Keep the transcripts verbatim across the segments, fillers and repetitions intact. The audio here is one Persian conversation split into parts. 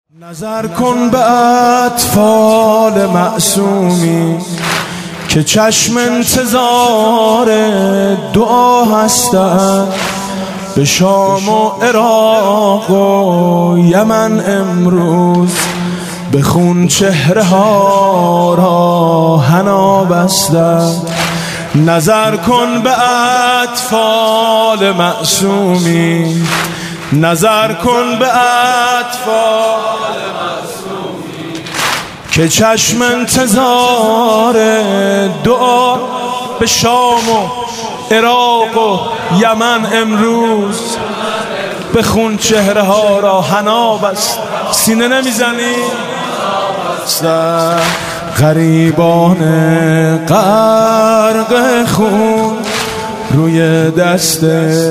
نظر کن به اطفال معصومی که چشم انتظار دعا هستند. به شام و عراق و یمن امروز به خون چهره ها را حنا بستند. نظر کن به اطفال معصومی، نظر کن به اطفال معصومی که چشم انتظار دعا به شام و عراق و یمن امروز به خون چهره ها را حنا بست. سینه نمیزنی؟ غریبان غرق خون روی دست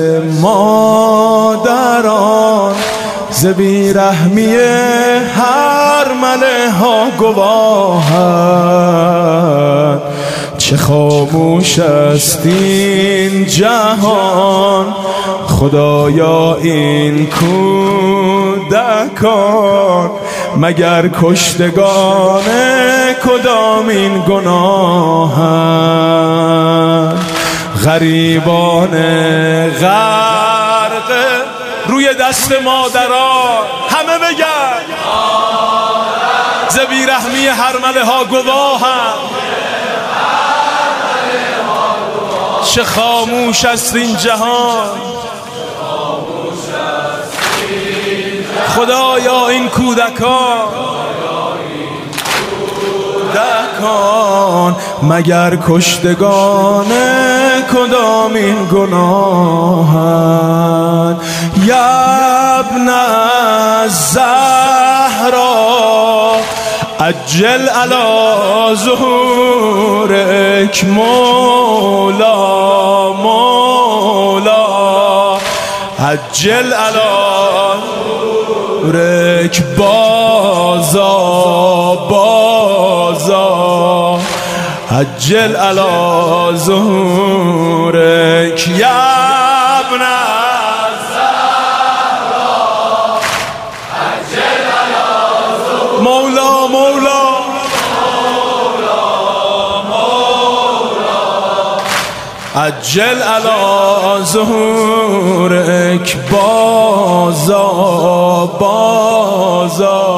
مادران، ز بی‌رحمی هر مله ها گواهند. چه خاموش است این جهان، خدایا این کودکان مگر کشتگان کدامین گناهند. غریبان غرق روی دست مادران، همه بگن ز بی‌رحمی هرمله ها گواهند. چه خاموش است این جهان، خدایا این کودکان کودکان مگر کشتگان کدامین گناهند. یا ابن الزهرا عجل علی ظهورک مولا مولا، عجل علی ظهورک بازا بازا، عجل علی ظهورک یا ابن الزهرا عجل علی ظهورک مولا مولا عجل علی ظهورک بازا بازا.